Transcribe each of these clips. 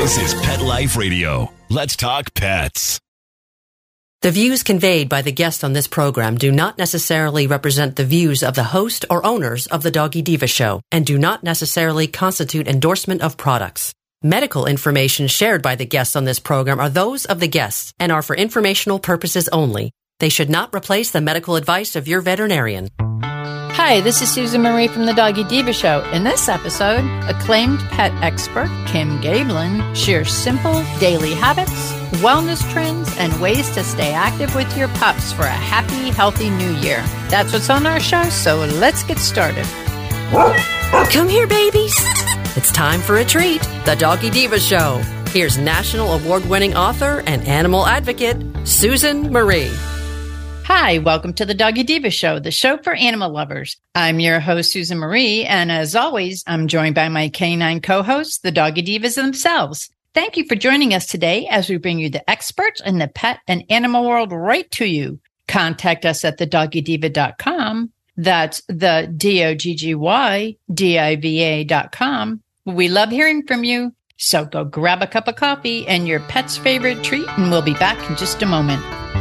This is Pet Life Radio. Let's talk pets. The views conveyed by the guests on this program do not necessarily represent the views of the host or owners of the Doggy Diva Show and do not necessarily constitute endorsement of products. Medical information shared by the guests on this program are those of the guests and are for informational purposes only. They should not replace the medical advice of your veterinarian. Hi, this is Susan Marie from the Doggy Diva Show. In this episode, acclaimed pet expert Kim Gablin shares simple daily habits, wellness trends, and ways to stay active with your pups for a happy, healthy new year. That's what's on our show, so let's get started. Come here, babies. It's time for a treat, the Doggy Diva Show. Here's national award-winning author and animal advocate, Susan Marie. Hi, welcome to the Doggy Diva Show, the show for animal lovers. I'm your host, Susan Marie, and as always, I'm joined by my canine co-hosts, the Doggy Divas themselves. Thank you for joining us today as we bring you the experts in the pet and animal world right to you. Contact us at thedoggydiva.com. That's the DOGGYDIVA.com. We love hearing from you. So go grab a cup of coffee and your pet's favorite treat, and we'll be back in just a moment.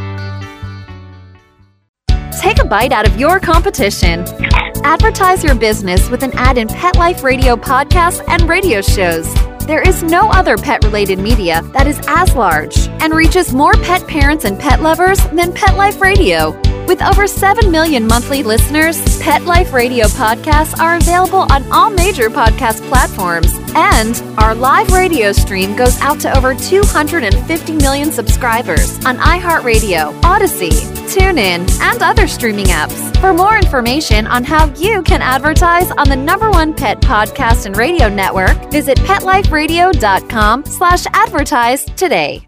Take a bite out of your competition. Advertise your business with an ad in Pet Life Radio podcasts and radio shows. There is no other pet-related media that is as large and reaches more pet parents and pet lovers than Pet Life Radio. With over 7 million monthly listeners, Pet Life Radio podcasts are available on all major podcast platforms. And our live radio stream goes out to over 250 million subscribers on iHeartRadio, Odyssey, TuneIn, and other streaming apps. For more information on how you can advertise on the #1 pet podcast and radio network, visit PetLifeRadio.com/advertise today.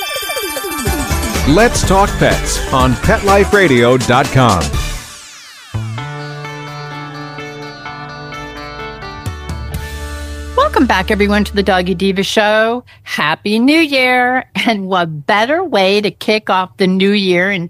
Let's Talk Pets on PetLifeRadio.com. Welcome back, everyone, to the Doggy Diva Show. Happy New Year. And what better way to kick off the new year in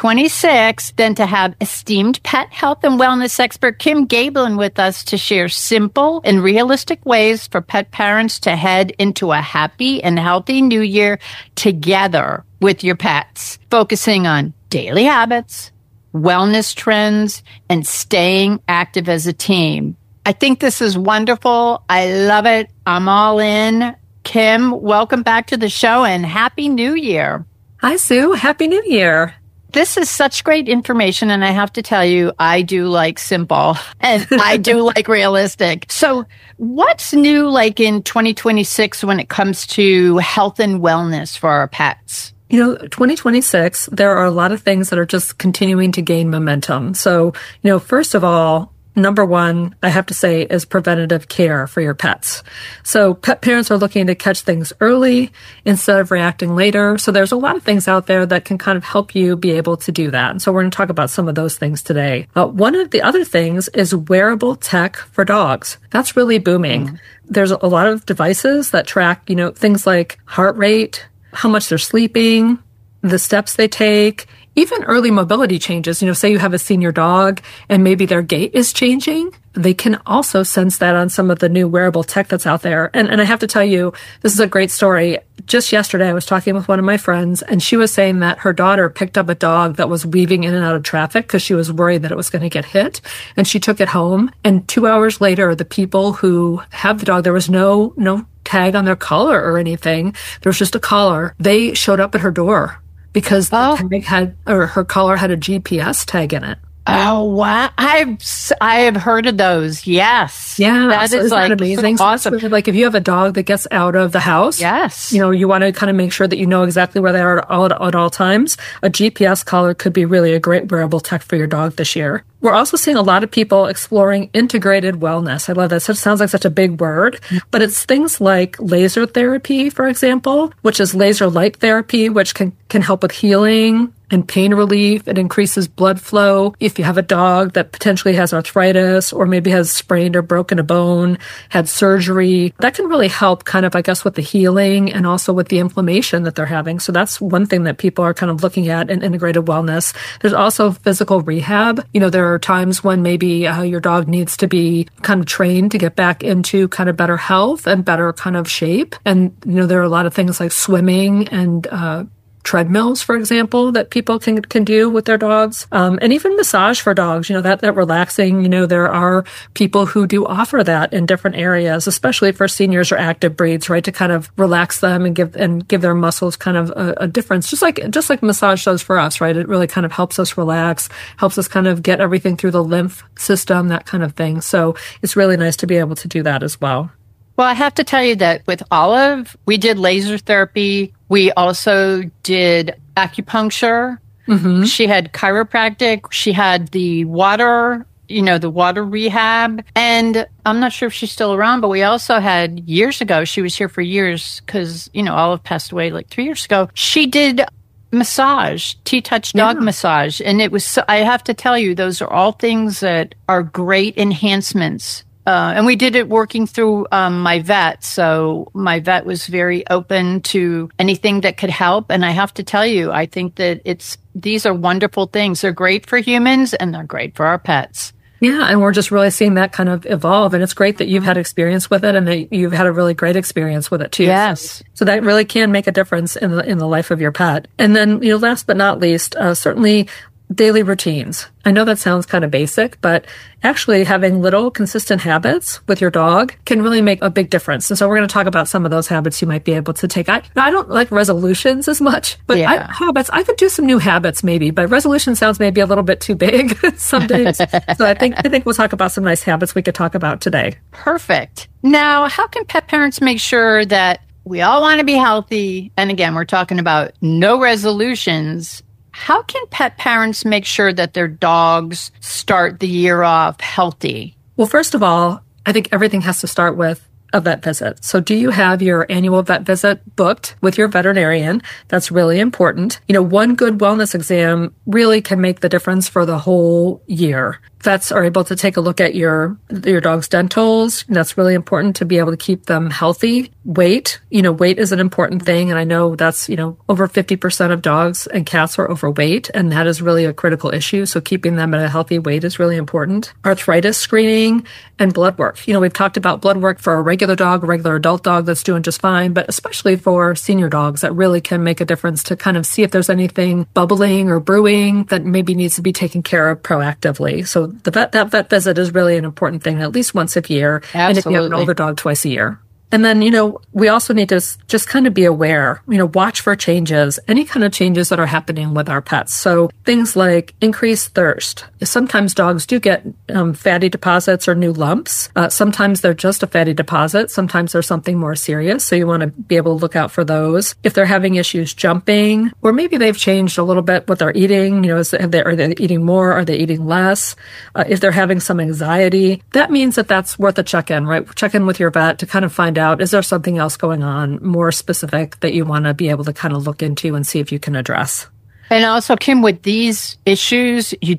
2026 than to have esteemed pet health and wellness expert Kim Gablin with us to share simple and realistic ways for pet parents to head into a happy and healthy new year together with your pets, focusing on daily habits, wellness trends, and staying active as a team. I think this is wonderful. I love it. I'm all in. Kim, welcome back to the show and Happy New Year. Hi, Sue. Happy New Year. This is such great information, and I have to tell you, I do like simple, and I do like realistic. So what's new like in 2026 when it comes to health and wellness for our pets? 2026, there are a lot of things that are just continuing to gain momentum. So, first of all, number one, I have to say, is preventative care for your pets. So pet parents are looking to catch things early instead of reacting later. So there's a lot of things out there that can kind of help you be able to do that. And so we're going to talk about some of those things today. One of the other things is wearable tech for dogs. That's really booming. Mm-hmm. There's a lot of devices that track, things like heart rate, how much they're sleeping, the steps they take, even early mobility changes. Say you have a senior dog and maybe their gait is changing. They can also sense that on some of the new wearable tech that's out there. And I have to tell you, this is a great story. Just yesterday, I was talking with one of my friends, and she was saying that her daughter picked up a dog that was weaving in and out of traffic because she was worried that it was going to get hit. And she took it home. And 2 hours later, the people who have the dog, there was no tag on their collar or anything. There was just a collar. They showed up at her door because the tag her collar had a GPS tag in it. Oh, wow. I have heard of those. Yes. Yeah. That is like amazing. So awesome. So like if you have a dog that gets out of the house, yes, you want to kind of make sure that you know exactly where they are at all times. A GPS collar could be really a great wearable tech for your dog this year. We're also seeing a lot of people exploring integrated wellness. I love that. It sounds like such a big word, but it's things like laser therapy, for example, which is laser light therapy, which can help with healing, and pain relief. It increases blood flow. If you have a dog that potentially has arthritis or maybe has sprained or broken a bone, had surgery, that can really help kind of, I guess, with the healing and also with the inflammation that they're having. So that's one thing that people are kind of looking at in integrated wellness. There's also physical rehab. There are times when maybe your dog needs to be kind of trained to get back into kind of better health and better kind of shape. And, there are a lot of things like swimming and treadmills, for example, that people can do with their dogs. And even massage for dogs, that relaxing, there are people who do offer that in different areas, especially for seniors or active breeds, right? To kind of relax them and give their muscles kind of a difference, just like massage does for us, right? It really kind of helps us relax, helps us kind of get everything through the lymph system, that kind of thing. So it's really nice to be able to do that as well. Well, I have to tell you that with Olive, we did laser therapy. We also did acupuncture. Mm-hmm. She had chiropractic. She had the water rehab. And I'm not sure if she's still around, but we also had years ago, she was here for years because, Olive passed away like 3 years ago. She did massage, T-Touch dog massage. And it was, I have to tell you, those are all things that are great enhancements. And we did it working through my vet. So my vet was very open to anything that could help. And I have to tell you, I think that these are wonderful things. They're great for humans and they're great for our pets. Yeah, and we're just really seeing that kind of evolve. And it's great that you've had experience with it and that you've had a really great experience with it too. Yes. So that really can make a difference in the life of your pet. And then, last but not least, certainly daily routines. I know that sounds kind of basic, but actually having little consistent habits with your dog can really make a big difference. And so we're going to talk about some of those habits you might be able to take. I don't like resolutions as much, but habits, I could do some new habits maybe, but resolution sounds maybe a little bit too big some days. So I think we'll talk about some nice habits we could talk about today. Perfect. Now, how can pet parents make sure that we all want to be healthy? And again, we're talking about no resolutions. How can pet parents make sure that their dogs start the year off healthy? Well, first of all, I think everything has to start with a vet visit. So do you have your annual vet visit booked with your veterinarian? That's really important. One good wellness exam really can make the difference for the whole year. Vets are able to take a look at your dog's dentals. That's really important to be able to keep them healthy. Weight, weight is an important thing. And I know that's, over 50% of dogs and cats are overweight. And that is really a critical issue. So keeping them at a healthy weight is really important. Arthritis screening and blood work. We've talked about blood work for a regular dog, a regular adult dog that's doing just fine, but especially for senior dogs that really can make a difference to kind of see if there's anything bubbling or brewing that maybe needs to be taken care of proactively. So that vet visit is really an important thing, at least once a year. Absolutely. And if you have an older dog, twice a year. And then, we also need to just kind of be aware, watch for changes, any kind of changes that are happening with our pets. So things like increased thirst. Sometimes dogs do get fatty deposits or new lumps. Sometimes they're just a fatty deposit. Sometimes there's something more serious. So you want to be able to look out for those. If they're having issues jumping, or maybe they've changed a little bit what they're eating, are they eating more? Are they eating less? If they're having some anxiety, that means that's worth a check-in, right? Check in with your vet to kind of find out, is there something else going on more specific that you want to be able to kind of look into and see if you can address? And also, Kim, with these issues, you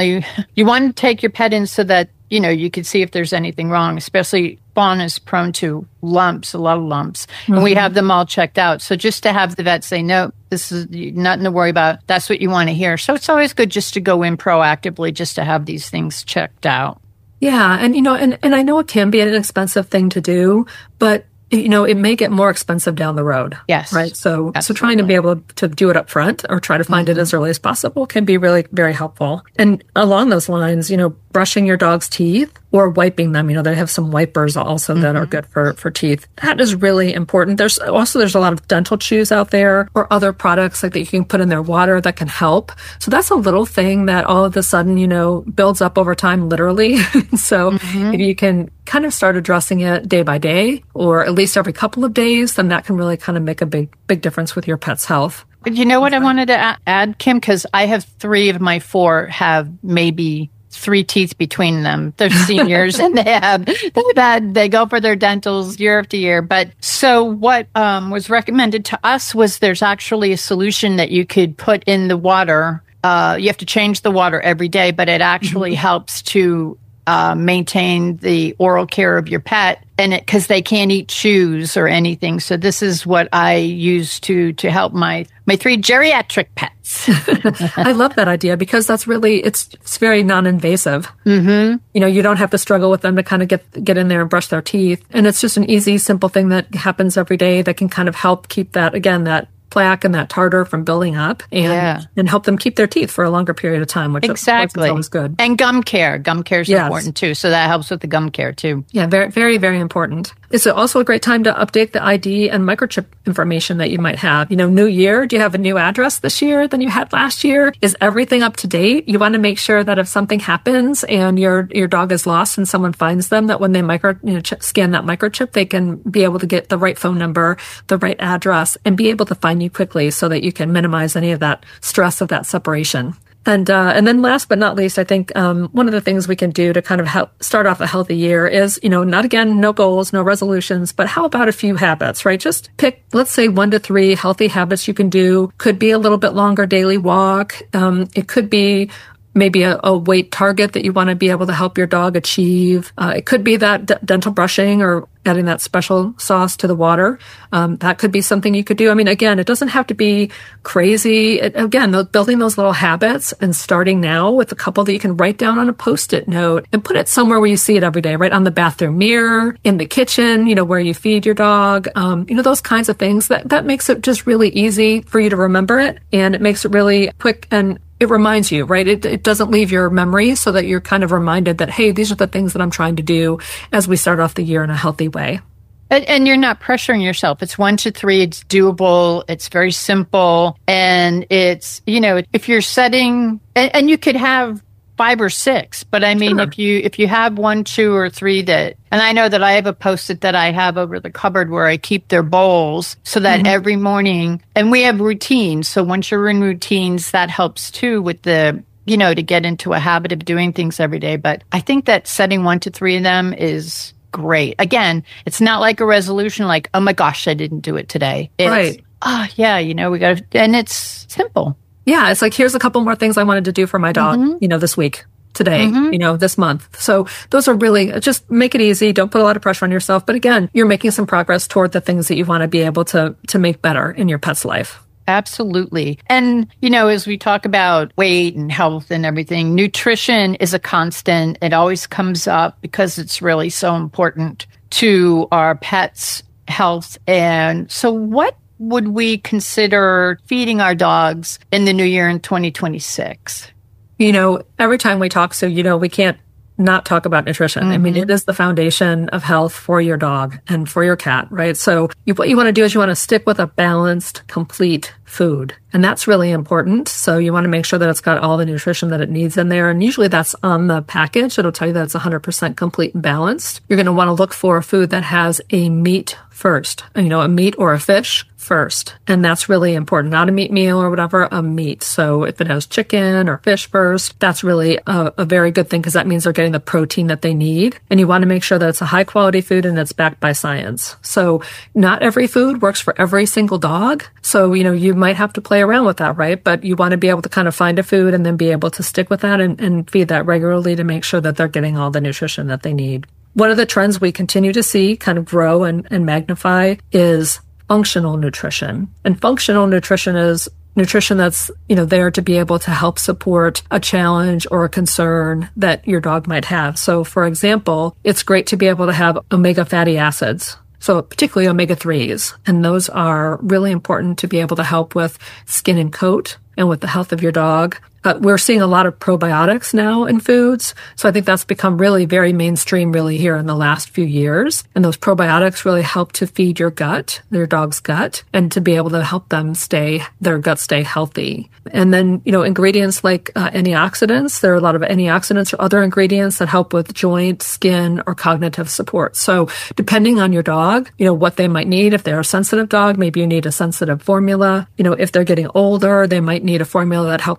want to take your pet in so that, you can see if there's anything wrong, especially Fawn is prone to lumps, a lot of lumps, and we have them all checked out. So just to have the vet say, no, this is nothing to worry about. That's what you want to hear. So it's always good just to go in proactively, just to have these things checked out. Yeah. And, and I know it can be an expensive thing to do, but it may get more expensive down the road. Yes. Right. So absolutely. trying to be able to do it up front or try to find it as early as possible can be really very helpful. And along those lines, brushing your dog's teeth or wiping them, they have some wipers also that are good for teeth. That is really important. There's a lot of dental chews out there or other products like that you can put in their water that can help. So that's a little thing that all of a sudden, builds up over time, literally. So if you can kind of start addressing it day by day or at least every couple of days, then that can really kind of make a big difference with your pet's health. But you know what I wanted to add, Kim? Because I have 3 of my 4 have maybe 3 teeth between them. They're seniors and they go for their dentals year after year. But so what was recommended to us was there's actually a solution that you could put in the water. You have to change the water every day, but it actually helps to maintain the oral care of your pet, and because they can't eat chews or anything. So this is what I use to help my 3 geriatric pets. I love that idea because that's really, it's very non-invasive. Mm-hmm. You know, you don't have to struggle with them to kind of get in there and brush their teeth. And it's just an easy, simple thing that happens every day that can kind of help keep that, again, that plaque and that tartar from building up and help them keep their teeth for a longer period of time, which exactly is always good. And gum care. Gum care is important too. So that helps with the gum care too. Yeah, very, very, very important. It's also a great time to update the ID and microchip information that you might have. You know, new year, do you have a new address this year than you had last year? Is everything up to date? You want to make sure that if something happens and your dog is lost and someone finds them, that when they scan that microchip, they can be able to get the right phone number, the right address, and be able to find you quickly so that you can minimize any of that stress of that separation. And then last but not least, I think one of the things we can do to kind of help start off a healthy year is, you know, no goals, no resolutions, but how about a few habits, right? Just pick, let's say 1 to 3 healthy habits you can do. Could be a little bit longer daily walk. It could be maybe a weight target that you want to be able to help your dog achieve. It could be that dental brushing or adding that special sauce to the water. That could be something you could do. I mean, again, it doesn't have to be crazy. Building those little habits and starting now with a couple that you can write down on a Post-it note and put it somewhere where you see it every day, right? On the bathroom mirror, in the kitchen, you know, where you feed your dog, you know, those kinds of things. That makes it just really easy for you to remember it. And it makes it really quick and it reminds you, right? It doesn't leave your memory so that you're kind of reminded that, hey, these are the things that I'm trying to do as we start off the year in a healthy way. And you're not pressuring yourself. It's 1 to 3. It's doable. It's very simple. And it's, you know, if you're setting, and you could have 5 or 6, but I mean, sure. if you have 1, 2, or 3 that, and I know that I have a Post-it that I have over the cupboard where I keep their bowls so that every morning, and we have routines. So once you're in routines, that helps too with the, you know, to get into a habit of doing things every day. But I think that setting 1 to 3 of them is great. Again, it's not like a resolution like, oh my gosh, I didn't do it today. It's, right. You know, we got to, and it's simple. Yeah, it's like, here's a couple more things I wanted to do for my dog, you know, this week, today, you know, this month. So those are really, just make it easy. Don't put a lot of pressure on yourself. But again, you're making some progress toward the things that you want to be able to make better in your pet's life. Absolutely. And, you know, as we talk about weight and health and everything, nutrition is a constant. It always comes up because it's really so important to our pets' health. And so what would we consider feeding our dogs in the new year in 2026? You know, every time we talk, so, you know, we can't not talk about nutrition. I mean, it is the foundation of health for your dog and for your cat, right? So what you want to do is you want to stick with a balanced, complete food. And that's really important. So you want to make sure that it's got all the nutrition that it needs in there. And usually that's on the package. It'll tell you that it's 100% complete and balanced. You're going to want to look for a food that has a meat first, you know, a meat or a fish first. And that's really important. Not a meat meal or whatever, a meat. So if it has chicken or fish first, that's really a very good thing because that means they're getting the protein that they need. And you want to make sure that it's a high quality food and it's backed by science. So not every food works for every single dog. So, you know, you might have to play around with that, right? But you want to be able to kind of find a food and then be able to stick with that and feed that regularly to make sure that they're getting all the nutrition that they need. One of the trends we continue to see kind of grow and magnify is functional nutrition. And functional nutrition is nutrition that's, you know, there to be able to help support a challenge or a concern that your dog might have. So, for example, it's great to be able to have omega fatty acids. So particularly omega-3s. And those are really important to be able to help with skin and coat and with the health of your dog. We're seeing a lot of probiotics now in foods. So I think that's become really very mainstream really here in the last few years. And those probiotics really help to feed your gut, your dog's gut, and to be able to help them their gut stay healthy. And then, you know, ingredients like antioxidants, there are a lot of antioxidants or other ingredients that help with joint, skin, or cognitive support. So depending on your dog, you know, what they might need. If they're a sensitive dog, maybe you need a sensitive formula. You know, if they're getting older, they might need a formula that helps support their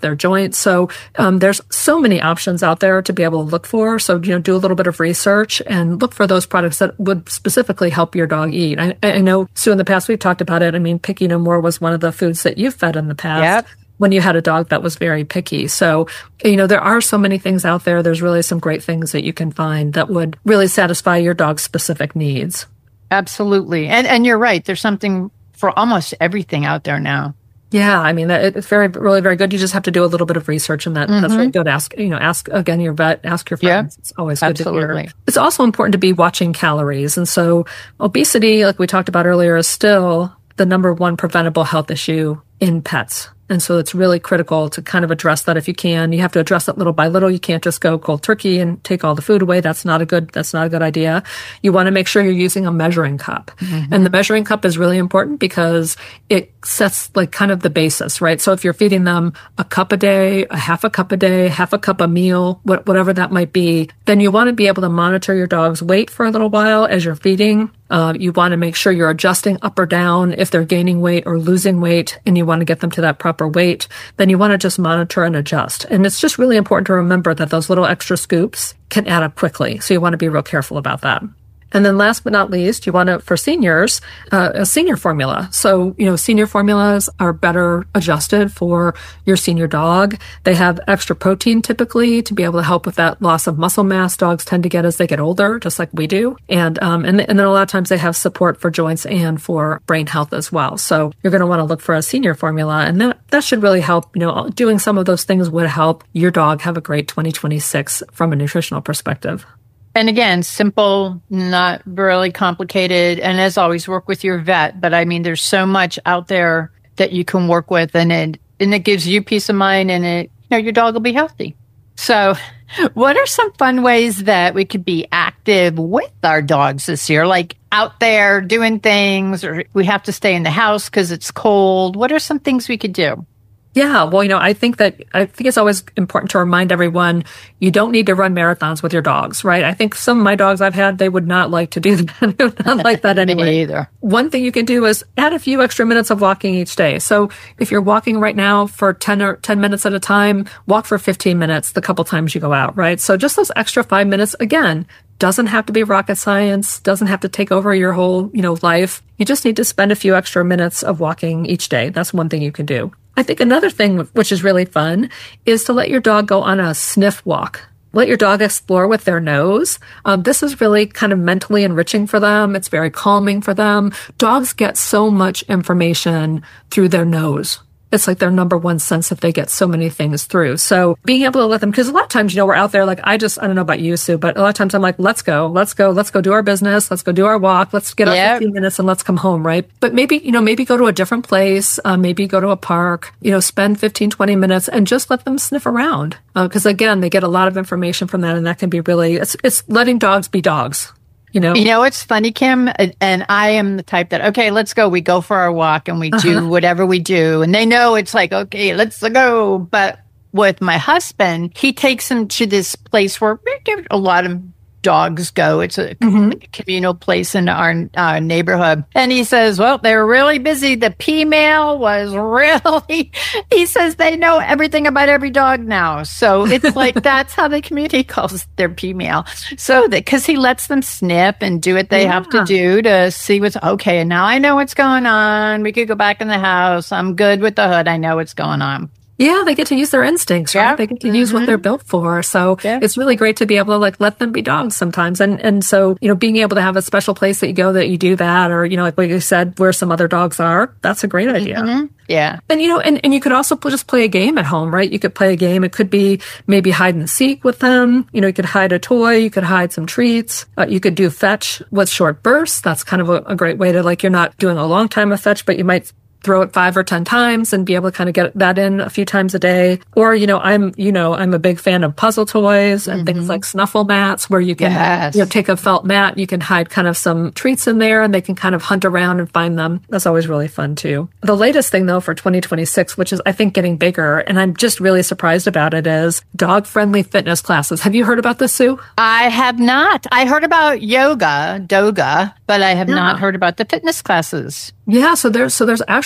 their joints. So there's so many options out there to be able to look for. So, do a little bit of research and look for those products that would specifically help your dog eat. I know, Sue, in the past we've talked about it. I mean, Picky No More was one of the foods that you've fed in the past. Yep. When you had a dog that was very picky. So, there are so many things out there. There's really some great things that you can find that would really satisfy your dog's specific needs. Absolutely. And you're right. There's something for almost everything out there now. Yeah, I mean, it's really very good. You just have to do a little bit of research, and that's really good. Ask again your vet, ask your friends. Yeah, it's always good to hear. It's also important to be watching calories. And so obesity, like we talked about earlier, is still the number one preventable health issue in pets. And so it's really critical to kind of address that if you can. You have to address it little by little. You can't just go cold turkey and take all the food away. That's not a good idea. You want to make sure you're using a measuring cup. Mm-hmm. And the measuring cup is really important because it sets like kind of the basis, right? So if you're feeding them a cup a day, a half a cup a meal, whatever that might be, then you want to be able to monitor your dog's weight for a little while as you're feeding. You want to make sure you're adjusting up or down if they're gaining weight or losing weight, and you want to get them to that proper weight. Then you want to just monitor and adjust. And it's just really important to remember that those little extra scoops can add up quickly. So you want to be real careful about that. And then last but not least, you want to, for seniors, a senior formula. So, senior formulas are better adjusted for your senior dog. They have extra protein typically to be able to help with that loss of muscle mass dogs tend to get as they get older, just like we do. And then a lot of times they have support for joints and for brain health as well. So you're going to want to look for a senior formula, and that should really help. Doing some of those things would help your dog have a great 2026 from a nutritional perspective. And again, simple, not really complicated. And as always, work with your vet. But I mean, there's so much out there that you can work with, and it gives you peace of mind, and your dog will be healthy. So what are some fun ways that we could be active with our dogs this year? Like out there doing things, or we have to stay in the house because it's cold. What are some things we could do? Yeah, well, I think it's always important to remind everyone you don't need to run marathons with your dogs, right? I think some of my dogs I've had, they would not like to do that. They would not like that anyway. Me either. One thing you can do is add a few extra minutes of walking each day. So if you're walking right now for 10 minutes at a time, walk for 15 minutes the couple times you go out, right? So just those extra 5 minutes, again, doesn't have to be rocket science, doesn't have to take over your whole, life. You just need to spend a few extra minutes of walking each day. That's one thing you can do. I think another thing which is really fun is to let your dog go on a sniff walk. Let your dog explore with their nose. This is really kind of mentally enriching for them. It's very calming for them. Dogs get so much information through their nose. It's like their number one sense that they get so many things through. So being able to let them, because a lot of times, we're out there, like I don't know about you, Sue, but a lot of times I'm like, let's go do our business. Let's go do our walk. Let's get our 15 minutes and let's come home, right? But maybe go to a different place, maybe go to a park, spend 15, 20 minutes and just let them sniff around. Because again, they get a lot of information from that, and that can be really, it's letting dogs be dogs. It's funny, Kim, and I am the type that, okay, let's go. We go for our walk and we do whatever we do. And they know it's like, okay, let's go. But with my husband, he takes them to this place where a lot of dogs go. It's a communal place in our neighborhood. And he says, well, they were really busy. The P-mail was really, he says they know everything about every dog now. So it's like, that's how the community calls their P-mail. So because he lets them sniff and do what they have to do to see what's okay. And now I know what's going on. We could go back in the house. I'm good with the hood. I know what's going on. Yeah, they get to use their instincts, right? They get to use what they're built for. So it's really great to be able to let them be dogs sometimes. And so, being able to have a special place that you go that you do that, or, like what you said, where some other dogs are, that's a great idea. Mm-hmm. Yeah. And, and you could also just play a game at home, right? You could play a game. It could be maybe hide and seek with them. You could hide a toy. You could hide some treats. You could do fetch with short bursts. That's kind of a great way to, you're not doing a long time of fetch, but you might throw it 5 or 10 times and be able to kind of get that in a few times a day. Or, I'm a big fan of puzzle toys and things like snuffle mats, where you can, take a felt mat, you can hide kind of some treats in there and they can kind of hunt around and find them. That's always really fun too. The latest thing though for 2026, which is I think getting bigger, and I'm just really surprised about it, is dog-friendly fitness classes. Have you heard about this, Sue? I have not. I heard about yoga, but I have not heard about the fitness classes. Yeah, so there's actually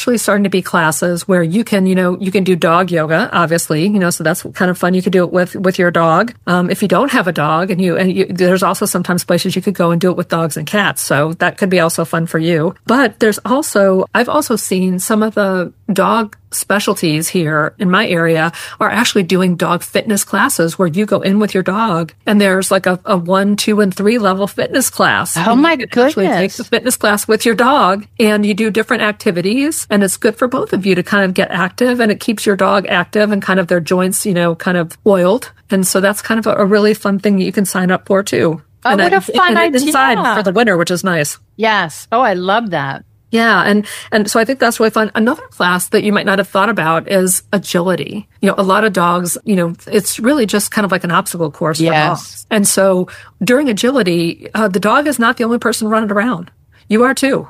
actually starting to be classes where you can do dog yoga, obviously, so that's kind of fun. You could do it with your dog. If you don't have a dog there's also sometimes places you could go and do it with dogs and cats. So that could be also fun for you. But I've also seen some of the dog specialties here in my area are actually doing dog fitness classes where you go in with your dog and there's like a 1, 2, and 3 level fitness class. Oh my goodness. Actually take the fitness class with your dog and you do different activities and it's good for both of you to kind of get active and it keeps your dog active and kind of their joints, kind of oiled. And so that's kind of a really fun thing that you can sign up for too. Oh, and what a fun idea. Inside for the winter, which is nice. Yes. Oh, I love that. Yeah. And so I think that's really fun. Another class that you might not have thought about is agility. A lot of dogs, it's really just kind of like an obstacle course for dogs. And so during agility, the dog is not the only person running around. You are too.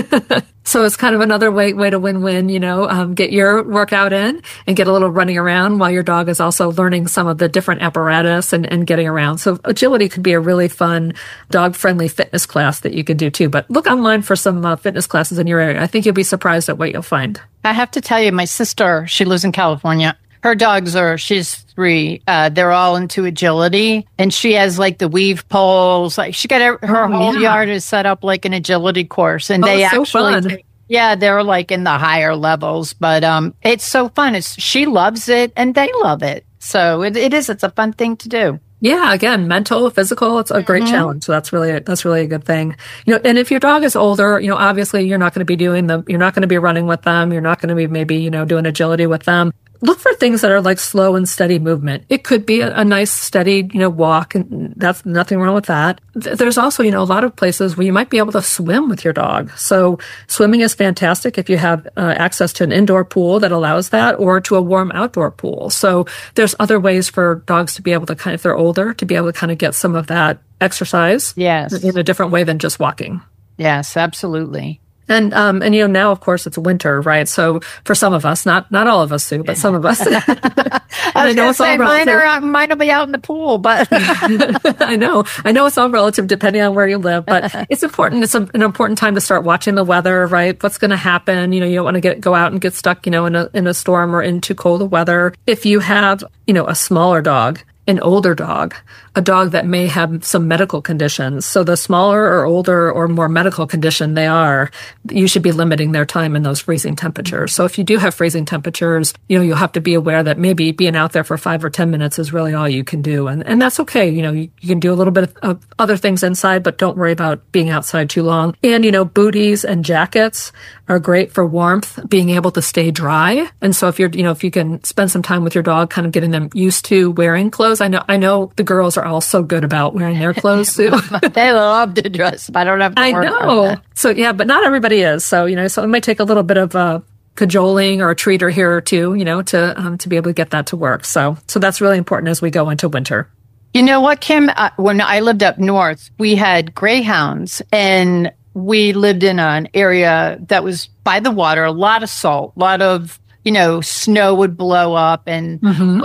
So it's kind of another way to win-win, get your workout in and get a little running around while your dog is also learning some of the different apparatus and getting around. So agility could be a really fun dog-friendly fitness class that you can do too. But look online for some fitness classes in your area. I think you'll be surprised at what you'll find. I have to tell you, my sister, she lives in California. Her dogs she's 3. They're all into agility and she has like the weave poles. Like she got her whole yard is set up like an agility course and they actually, fun. They're like in the higher levels, but it's so fun. She loves it and they love it. So it's a fun thing to do. Yeah, again, mental, physical, it's a great challenge. So that's really a good thing. And if your dog is older, obviously you're not going to be you're not going to be running with them. You're not going to be maybe, doing agility with them. Look for things that are like slow and steady movement. It could be a nice steady, walk, and that's nothing wrong with that. There's also, a lot of places where you might be able to swim with your dog. So swimming is fantastic if you have access to an indoor pool that allows that or to a warm outdoor pool. So there's other ways for dogs to be able to if they're older, to be able to kind of get some of that exercise in a different way than just walking. Yes, absolutely. And now, of course, it's winter, right? So for some of us, not all of us, Sue, but some of us. I know it's all relative. Mine will be out in the pool, but I know it's all relative depending on where you live, but it's important. It's an important time to start watching the weather, right? What's going to happen? You don't want to go out and get stuck, in a storm or in too cold of weather. If you have, a smaller dog, an older dog, a dog that may have some medical conditions. So the smaller or older or more medical condition they are, you should be limiting their time in those freezing temperatures. So if you do have freezing temperatures, you'll have to be aware that maybe being out there for 5 or 10 minutes is really all you can do. And that's okay. You can do a little bit of other things inside, but don't worry about being outside too long. And, booties and jackets are great for warmth, being able to stay dry. And so if if you can spend some time with your dog, kind of getting them used to wearing clothes. I know the girls are all so good about wearing their clothes too. They love to dress. I don't have to work on that. So yeah, but not everybody is. So, so it might take a little bit of cajoling or a treat here or two, to be able to get that to work. So that's really important as we go into winter. You know what, Kim? When I lived up north, we had greyhounds and we lived in an area that was by the water, a lot of salt, a lot of, snow would blow up and,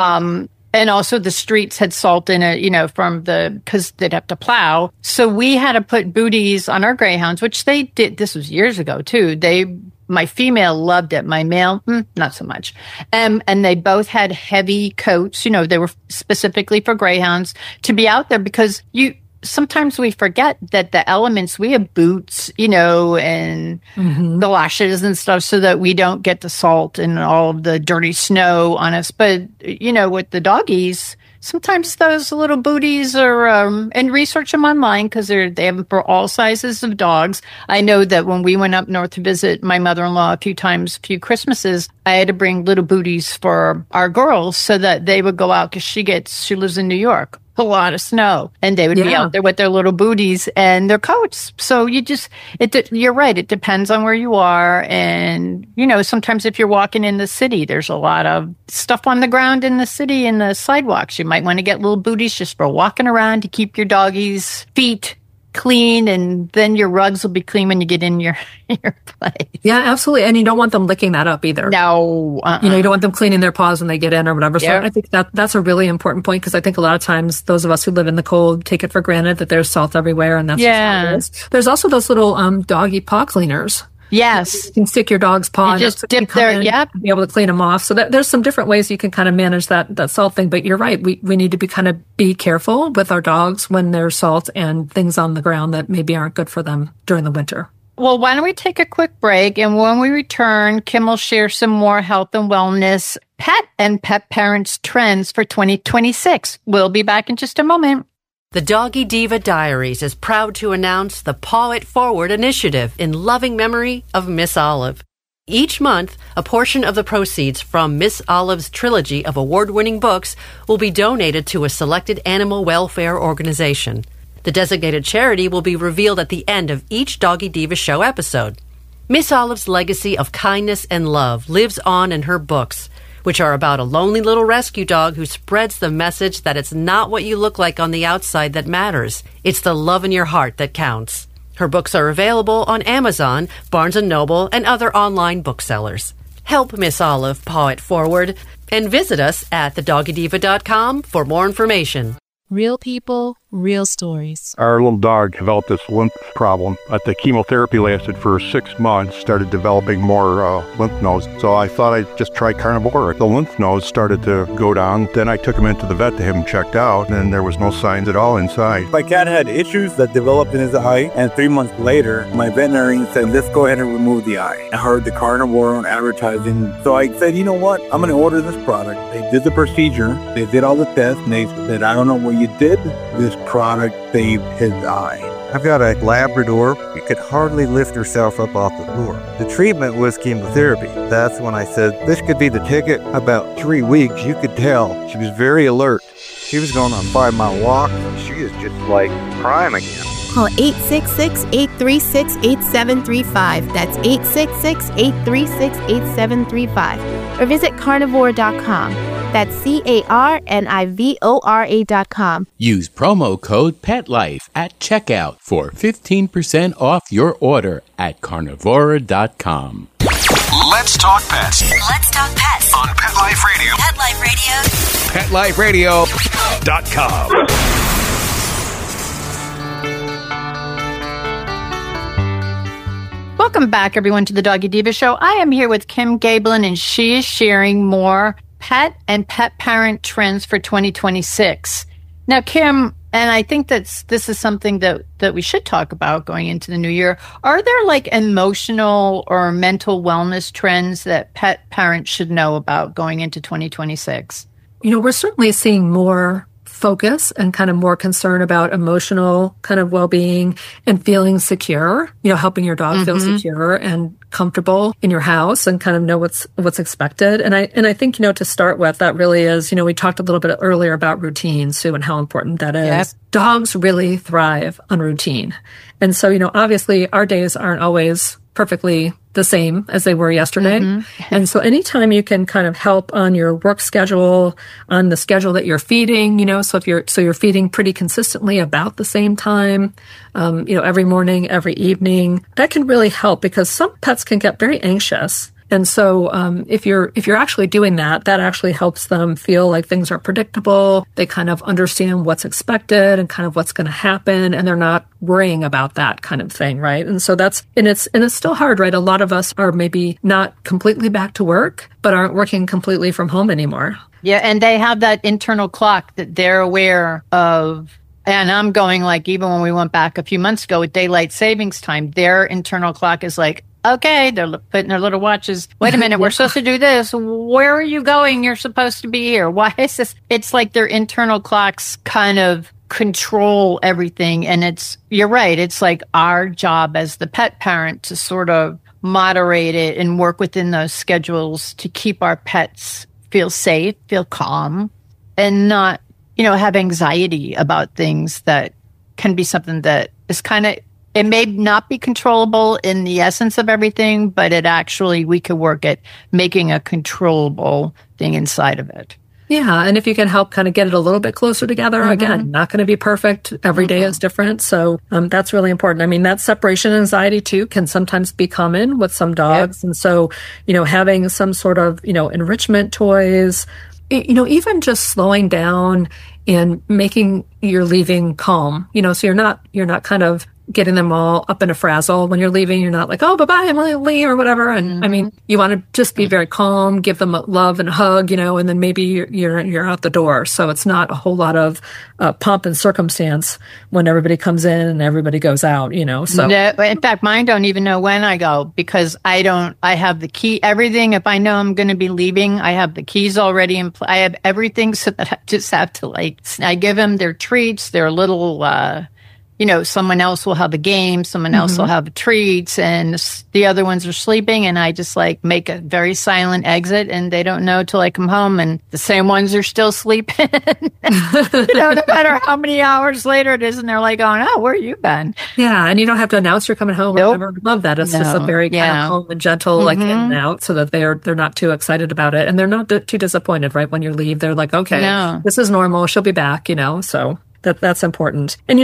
and also the streets had salt in it, because they'd have to plow. So we had to put booties on our greyhounds, which they did. This was years ago too. My female loved it. My male, not so much. And they both had heavy coats. They were specifically for greyhounds to be out there because sometimes we forget that the elements, we have boots, and galoshes and stuff so that we don't get the salt and all of the dirty snow on us. But, with the doggies, sometimes those little booties are, and research them online because they have them for all sizes of dogs. I know that when we went up north to visit my mother-in-law a few Christmases, I had to bring little booties for our girls so that they would go out because she lives in New York. A lot of snow, and they would be out there with their little booties and their coats. So you're right. It depends on where you are. And, sometimes if you're walking in the city, there's a lot of stuff on the ground in the city and the sidewalks. You might want to get little booties just for walking around to keep your doggies' feet clean, and then your rugs will be clean when you get in your place. Yeah, absolutely. And you don't want them licking that up either. No. You don't want them cleaning their paws when they get in or whatever. So I think that's a really important point because I think a lot of times those of us who live in the cold take it for granted that there's salt everywhere, and that's just how it is. There's also those little doggy paw cleaners. Yes. You can stick your dog's paw and just dip there, be able to clean them off. So there's some different ways you can kind of manage that salt thing. But you're right. We need to be careful with our dogs when there's salt and things on the ground that maybe aren't good for them during the winter. Well, why don't we take a quick break? And when we return, Kim will share some more health and wellness, pet and pet parents trends for 2026. We'll be back in just a moment. The Doggy Diva Diaries is proud to announce the Paw It Forward initiative in loving memory of Miss Olive. Each month, a portion of the proceeds from Miss Olive's trilogy of award-winning books will be donated to a selected animal welfare organization. The designated charity will be revealed at the end of each Doggy Diva Show episode. Miss Olive's legacy of kindness and love lives on in her books, which are about a lonely little rescue dog who spreads the message that it's not what you look like on the outside that matters. It's the love in your heart that counts. Her books are available on Amazon, Barnes & Noble, and other online booksellers. Help Miss Olive paw it forward and visit us at thedoggydiva.com for more information. Real people, real stories. Our little dog developed this lymph problem. The chemotherapy lasted for 6 months, started developing more lymph nodes. So I thought I'd just try Carnivora. The lymph nodes started to go down. Then I took him into the vet to have him checked out, and there was no signs at all inside. My cat had issues that developed in his eye, and 3 months later, my veterinarian said, let's go ahead and remove the eye. I heard the Carnivora on advertising, so I said, you know what? I'm going to order this product. They did the procedure. They did all the tests, and they said, I don't know what you did. This product saved his eye. I've got a Labrador. She could hardly lift herself up off the floor. The treatment was chemotherapy. That's when I said, this could be the ticket. About 3 weeks, you could tell she was very alert. She was going on a 5-mile walk. She is just like prime again. Call 866-836-8735. That's 866-836-8735. Or visit carnivora.com. That's carnivora.com. Use promo code PETLIFE at checkout for 15% off your order at carnivora.com. Let's talk pets. Let's talk pets On Pet Life Radio. Pet Life PetLifeRadio.com. Welcome back, everyone, to the Doggy Diva Show. I am here with Kim Gablin, and she is sharing more pet and pet parent trends for 2026. Now, Kim, and I think this is something that we should talk about going into the new year. Are there like emotional or mental wellness trends that pet parents should know about going into 2026? We're certainly seeing more focus and kind of more concern about emotional kind of well-being and feeling secure, helping your dog feel secure and comfortable in your house and kind of know what's expected. And I think, to start with, that really is, we talked a little bit earlier about routine, Sue, and how important that is. Yep. Dogs really thrive on routine. And so, obviously our days aren't always perfectly the same as they were yesterday. And so anytime you can kind of help on your work schedule, on the schedule that you're feeding, so you're feeding pretty consistently about the same time, every morning, every evening, that can really help because some pets can get very anxious. And so if you're actually doing that actually helps them feel like things are predictable. They kind of understand what's expected and kind of what's going to happen, and they're not worrying about that kind of thing, right? And so it's still hard, right? A lot of us are maybe not completely back to work, but aren't working completely from home anymore. Yeah, and they have that internal clock that they're aware of. And I'm going like, even when we went back a few months ago with daylight savings time, their internal clock is like, okay, they're putting their little watches. Wait a minute, we're supposed to do this. Where are you going? You're supposed to be here. Why is this? It's like their internal clocks kind of control everything. And you're right. It's like our job as the pet parent to sort of moderate it and work within those schedules to keep our pets feel safe, feel calm, and not, have anxiety about things that can be something that is kind of, it may not be controllable in the essence of everything, but we could work at making a controllable thing inside of it. Yeah, and if you can help kind of get it a little bit closer together, again, not going to be perfect. Every day is different. So that's really important. I mean, that separation anxiety, too, can sometimes be common with some dogs. Yep. And so, having some sort of, enrichment toys, even just slowing down and making your leaving calm, so you're not kind of getting them all up in a frazzle when you're leaving. You're not like, oh, bye-bye, I'm going to leave or whatever. And I mean, you want to just be very calm, give them a love and a hug, and then maybe you're out the door. So it's not a whole lot of pomp and circumstance when everybody comes in and everybody goes out, so. No, in fact, mine don't even know when I go because I have the key, everything. If I know I'm going to be leaving, I have the keys already in place. I have everything so that I just have to I give them their treats, their little, someone else will have a game, someone else will have treats, and the other ones are sleeping, and I just make a very silent exit, and they don't know till I come home, and the same ones are still sleeping. No matter how many hours later it is, and they're like, going, oh, where you been? Yeah, and you don't have to announce you're coming home. Nope. I love that. It's just a very kind of calm and gentle, in and out, so that they're not too excited about it, and they're not too disappointed, right? When you leave, they're like, okay, this is normal. She'll be back, so. That's important. And,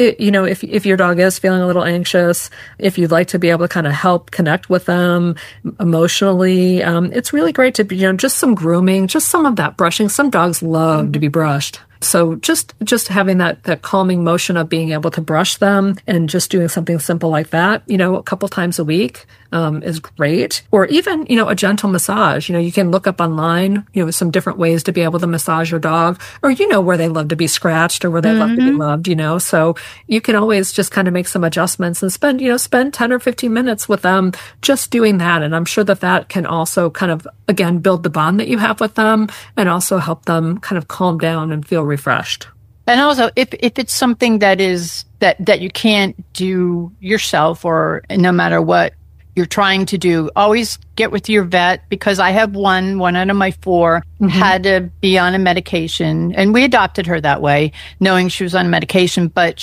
if your dog is feeling a little anxious, if you'd like to be able to kind of help connect with them emotionally, it's really great to be, just some grooming, just some of that brushing. Some dogs love to be brushed. So just having that calming motion of being able to brush them and just doing something simple like that, a couple times a week, is great. Or even, a gentle massage. You can look up online, some different ways to be able to massage your dog, or where they love to be scratched or where they love to be loved, So you can always just kind of make some adjustments and spend 10 or 15 minutes with them just doing that. And I'm sure that can also kind of, again, build the bond that you have with them and also help them kind of calm down and feel refreshed. And also, if it's something that is that you can't do yourself, or no matter what you're trying to do, always get with your vet, because I have one out of my 4 had to be on a medication, and we adopted her that way, knowing she was on medication, but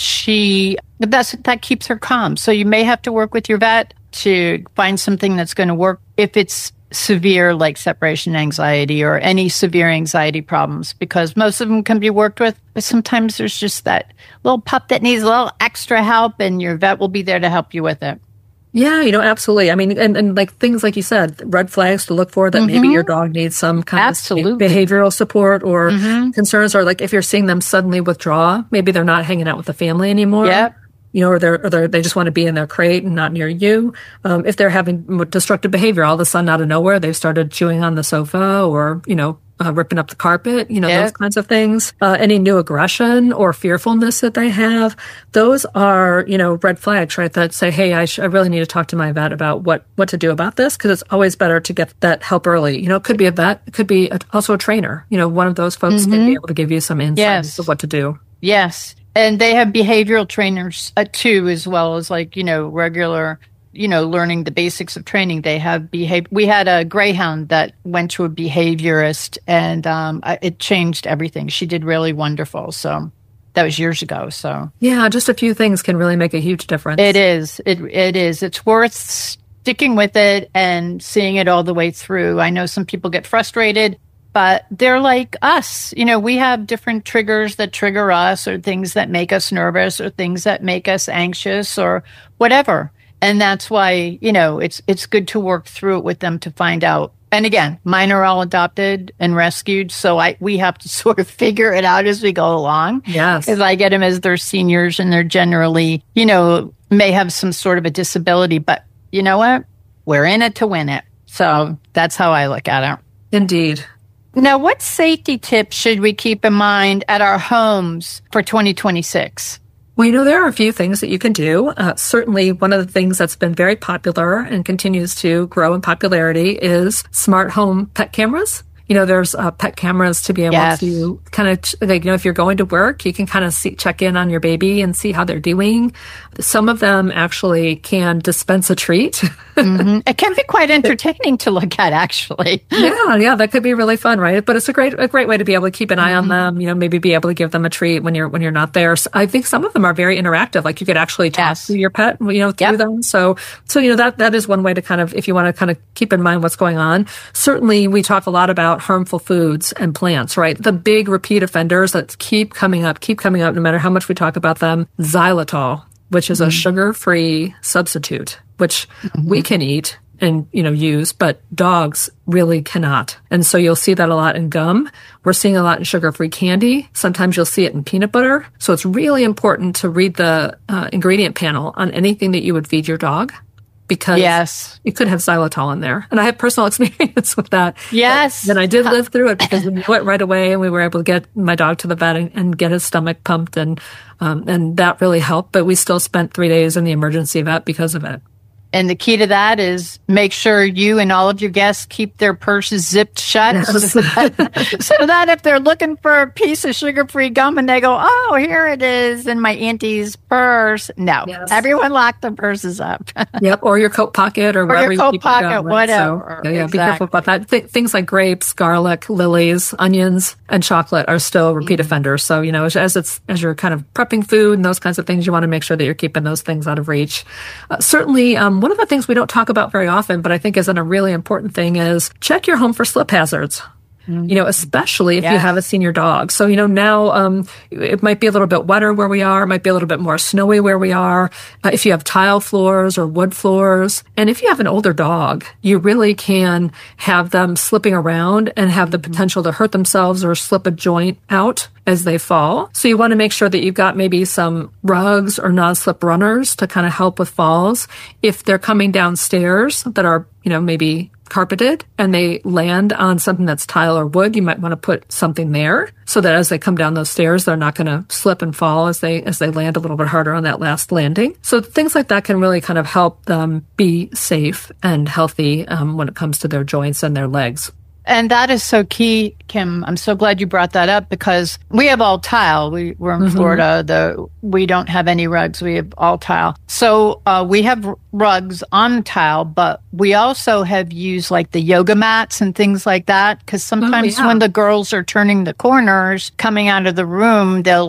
that keeps her calm. So you may have to work with your vet to find something that's going to work if it's severe, like separation anxiety or any severe anxiety problems, because most of them can be worked with, but sometimes there's just that little pup that needs a little extra help, and your vet will be there to help you with it. Yeah, absolutely. I mean, and like things like you said, red flags to look for that maybe your dog needs some kind of behavioral support or concerns, or like if you're seeing them suddenly withdraw, maybe they're not hanging out with the family anymore. Yep. Or they just want to be in their crate and not near you. If they're having destructive behavior, all of a sudden out of nowhere, they've started chewing on the sofa or, ripping up the carpet, those kinds of things. Any new aggression or fearfulness that they have, those are, red flags, right? That say, hey, I really need to talk to my vet about what to do about this, because it's always better to get that help early. It could be a vet, it could be also a trainer. One of those folks can be able to give you some insights of what to do. Yes. And they have behavioral trainers too, as well as regular, learning the basics of training. They have we had a greyhound that went to a behaviorist, and it changed everything. She did really wonderful. So that was years ago. So yeah, just a few things can really make a huge difference. It is. It is. It's worth sticking with it and seeing it all the way through. I know some people get frustrated, but they're like us. We have different triggers that trigger us, or things that make us nervous, or things that make us anxious, or whatever. And that's why, it's good to work through it with them to find out. And again, mine are all adopted and rescued, so we have to sort of figure it out as we go along. Yes. Because I get them as they're seniors, and they're generally, may have some sort of a disability. But you know what? We're in it to win it. So that's how I look at it. Indeed. Now, what safety tips should we keep in mind at our homes for 2026? Well, there are a few things that you can do. Certainly, one of the things that's been very popular and continues to grow in popularity is smart home pet cameras. There's pet cameras to be able to kind of, if you're going to work, you can kind of check in on your baby and see how they're doing. Some of them actually can dispense a treat. It can be quite entertaining to look at, actually. Yeah, that could be really fun, right? But it's a great way to be able to keep an eye on them. Maybe be able to give them a treat when you're not there. So I think some of them are very interactive. Like you could actually talk to your pet, through them. So that is one way to kind of, if you want to kind of keep in mind what's going on. Certainly, we talk a lot about harmful foods and plants, right? The big repeat offenders that keep coming up, no matter how much we talk about them. Xylitol, which is a sugar-free substitute, which we can eat and, use, but dogs really cannot. And so you'll see that a lot in gum. We're seeing a lot in sugar-free candy. Sometimes you'll see it in peanut butter. So it's really important to read the ingredient panel on anything that you would feed your dog, because you could have xylitol in there. And I have personal experience with that. Yes. And I did live through it because we knew it right away, and we were able to get my dog to the vet and get his stomach pumped, and that really helped. But we still spent 3 days in the emergency vet because of it. And the key to that is make sure you and all of your guests keep their purses zipped shut. Yes. so that if they're looking for a piece of sugar-free gum and they go, oh, here it is in my auntie's purse. No, everyone lock their purses up. Yep, or your coat pocket or wherever your coat you keep pocket, your gum, whatever. So, be careful about that. Things like grapes, garlic, lilies, onions, and chocolate are still repeat offenders. So, as you're kind of prepping food and those kinds of things, you want to make sure that you're keeping those things out of reach. Certainly, one of the things we don't talk about very often, but I think is a really important thing, is check your home for slip hazards. Especially if you have a senior dog. So, now it might be a little bit wetter where we are. It might be a little bit more snowy where we are. If you have tile floors or wood floors. And if you have an older dog, you really can have them slipping around and have the potential to hurt themselves or slip a joint out as they fall. So you want to make sure that you've got maybe some rugs or non-slip runners to kind of help with falls. If they're coming downstairs that are, maybe carpeted and they land on something that's tile or wood, you might want to put something there so that as they come down those stairs, they're not going to slip and fall as they land a little bit harder on that last landing. So things like that can really kind of help them be safe and healthy when it comes to their joints and their legs. And that is so key, Kim. I'm so glad you brought that up because we have all tile. We're in Florida. We don't have any rugs. We have all tile. So we have rugs on tile, but we also have used like the yoga mats and things like that. Because sometimes when the girls are turning the corners, coming out of the room, they'll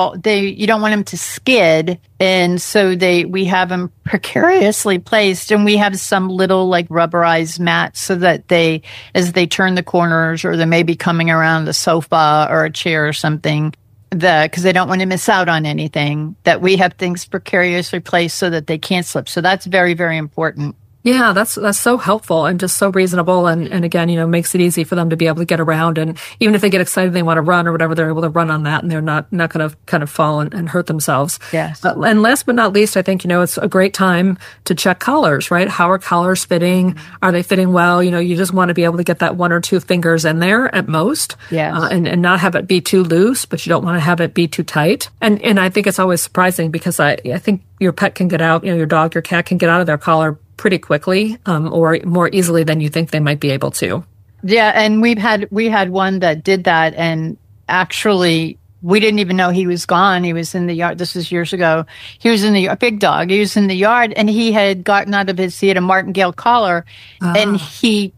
you don't want them to skid. And so we have them precariously placed, and we have some little like rubberized mats so that as they turn the corners or they may be coming around the sofa or a chair or something, because they don't want to miss out on anything, that we have things precariously placed so that they can't slip. So that's very, very important. Yeah, that's so helpful and just so reasonable. And again, makes it easy for them to be able to get around. And even if they get excited, they want to run or whatever, they're able to run on that and they're not going to kind of fall and hurt themselves. Yes. And last but not least, I think, it's a great time to check collars, right? How are collars fitting? Are they fitting well? You just want to be able to get that 1 or 2 fingers in there at most. Yes. And not have it be too loose, but you don't want to have it be too tight. And I think it's always surprising because I think your pet can get out, your dog, your cat can get out of their collar pretty quickly, or more easily than you think they might be able to. Yeah, and we had one that did that, and actually we didn't even know he was gone. He was in the yard. This was years ago. He was in the big dog. He was in the yard, and he had gotten out of he had a martingale collar, and we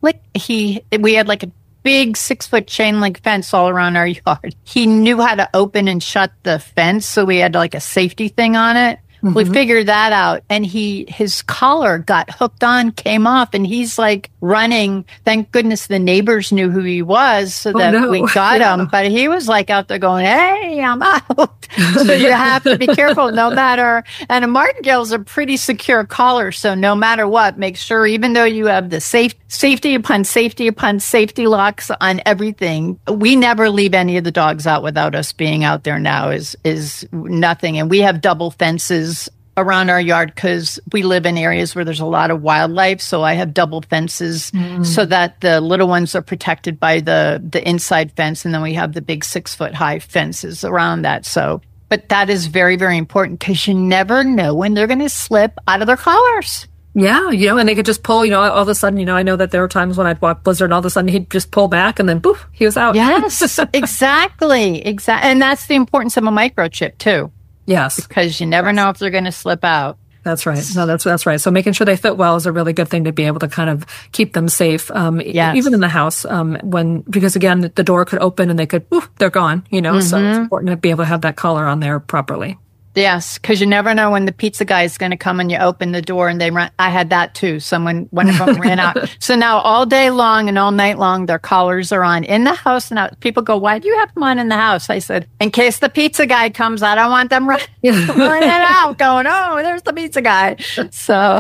had like a big 6-foot chain link fence all around our yard. He knew how to open and shut the fence, so we had like a safety thing on it. We figured that out, and his collar got hooked on, came off, and he's like running. Thank goodness the neighbors knew who he was so that we got him. But he was like out there going, hey, I'm out. So you have to be careful no matter. And a martingale's a pretty secure collar, so no matter what, make sure even though you have the safety upon safety upon safety locks on everything, we never leave any of the dogs out without us being out there now is nothing. And we have double fences around our yard because we live in areas where there's a lot of wildlife. So I have double fences so that the little ones are protected by the inside fence. And then we have the big 6-foot high fences around that. But that is very, very important because you never know when they're going to slip out of their collars. Yeah, and they could just pull, all of a sudden, I know that there were times when I'd walk Blizzard and all of a sudden he'd just pull back and then poof, he was out. Yes, exactly. And that's the importance of a microchip too. Yes. Because you never know if they're going to slip out. That's right. No, that's right. So making sure they fit well is a really good thing to be able to kind of keep them safe, even in the house, because again, the door could open and they could, they're gone, so it's important to be able to have that collar on there properly. Yes, because you never know when the pizza guy is going to come and you open the door and they run. I had that too. One of them ran out. So now all day long and all night long, their collars are on in the house. Now people go, why do you have them on in the house? I said, in case the pizza guy comes, I don't want them running out going, oh, there's the pizza guy. So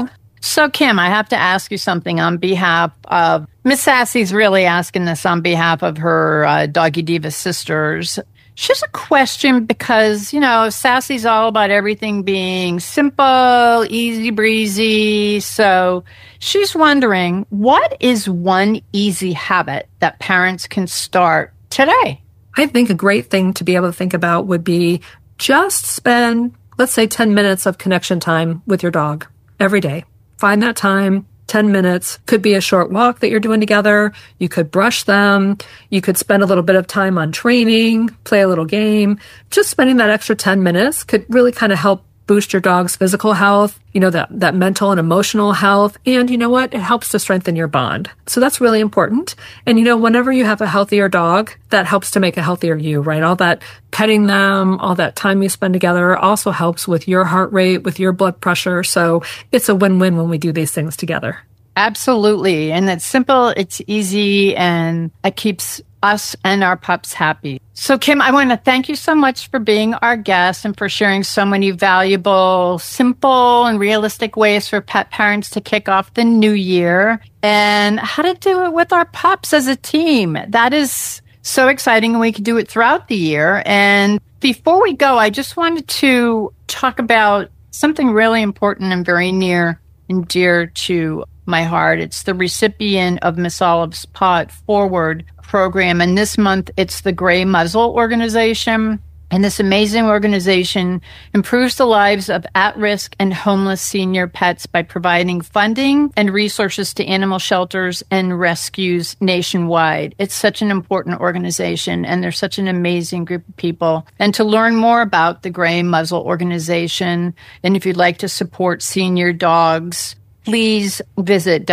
So, Kim, I have to ask you something on behalf of Miss Sassy's really asking this on behalf of her Doggy Diva sisters. She has a question because, Sassy's all about everything being simple, easy breezy. So she's wondering, what is one easy habit that parents can start today? I think a great thing to be able to think about would be just spend, let's say, 10 minutes of connection time with your dog every day. Find that time. 10 minutes. Could be a short walk that you're doing together. You could brush them. You could spend a little bit of time on training, play a little game. Just spending that extra 10 minutes could really kind of help boost your dog's physical health, that mental and emotional health. And you know what? It helps to strengthen your bond. So that's really important. And whenever you have a healthier dog, that helps to make a healthier you, right? All that petting them, all that time you spend together also helps with your heart rate, with your blood pressure. So it's a win-win when we do these things together. Absolutely. And it's simple, it's easy, and it keeps us and our pups happy. So, Kim, I want to thank you so much for being our guest and for sharing so many valuable, simple, and realistic ways for pet parents to kick off the new year and how to do it with our pups as a team. That is so exciting, and we can do it throughout the year. And before we go, I just wanted to talk about something really important and very near and dear to my heart. It's the recipient of Miss Olive's Paw It Forward program. And this month, it's the Gray Muzzle Organization. And this amazing organization improves the lives of at-risk and homeless senior pets by providing funding and resources to animal shelters and rescues nationwide. It's such an important organization, and they're such an amazing group of people. And to learn more about the Gray Muzzle Organization, and if you'd like to support senior dogs, please visit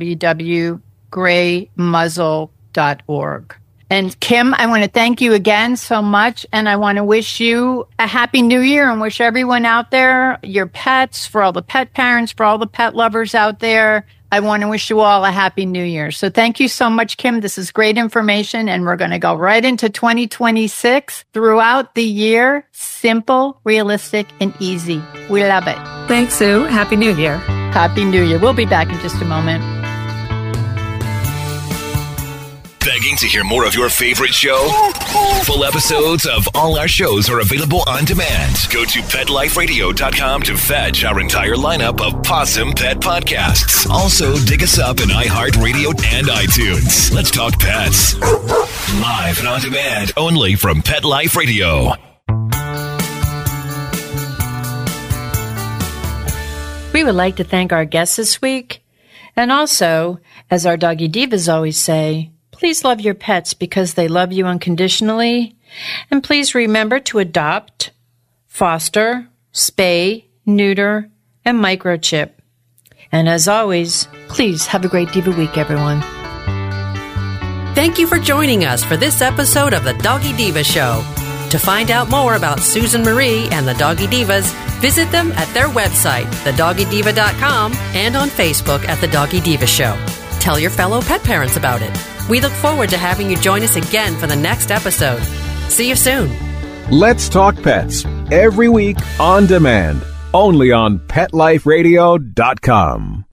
www.graymuzzle.org. And Kim, I want to thank you again so much, and I want to wish you a happy new year and wish everyone out there, your pets, for all the pet parents, for all the pet lovers out there, I want to wish you all a happy new year. So thank you so much, Kim. This is great information, and we're going to go right into 2026 throughout the year. Simple, realistic, and easy. We love it. Thanks, Sue. Happy New Year. Happy New Year. We'll be back in just a moment. Begging to hear more of your favorite show? Full episodes of all our shows are available on demand. Go to PetLifeRadio.com to fetch our entire lineup of Possum Pet podcasts. Also, dig us up in iHeartRadio and iTunes. Let's talk pets. Live and on demand, only from Pet Life Radio. We would like to thank our guests this week. And also, as our Doggy Divas always say, please love your pets because they love you unconditionally. And please remember to adopt, foster, spay, neuter, and microchip. And as always, please have a great Diva Week, everyone. Thank you for joining us for this episode of The Doggy Diva Show. To find out more about Susan Marie and the Doggy Divas, visit them at their website, thedoggydiva.com, and on Facebook at The Doggy Diva Show. Tell your fellow pet parents about it. We look forward to having you join us again for the next episode. See you soon. Let's Talk Pets, every week on demand, only on PetLifeRadio.com.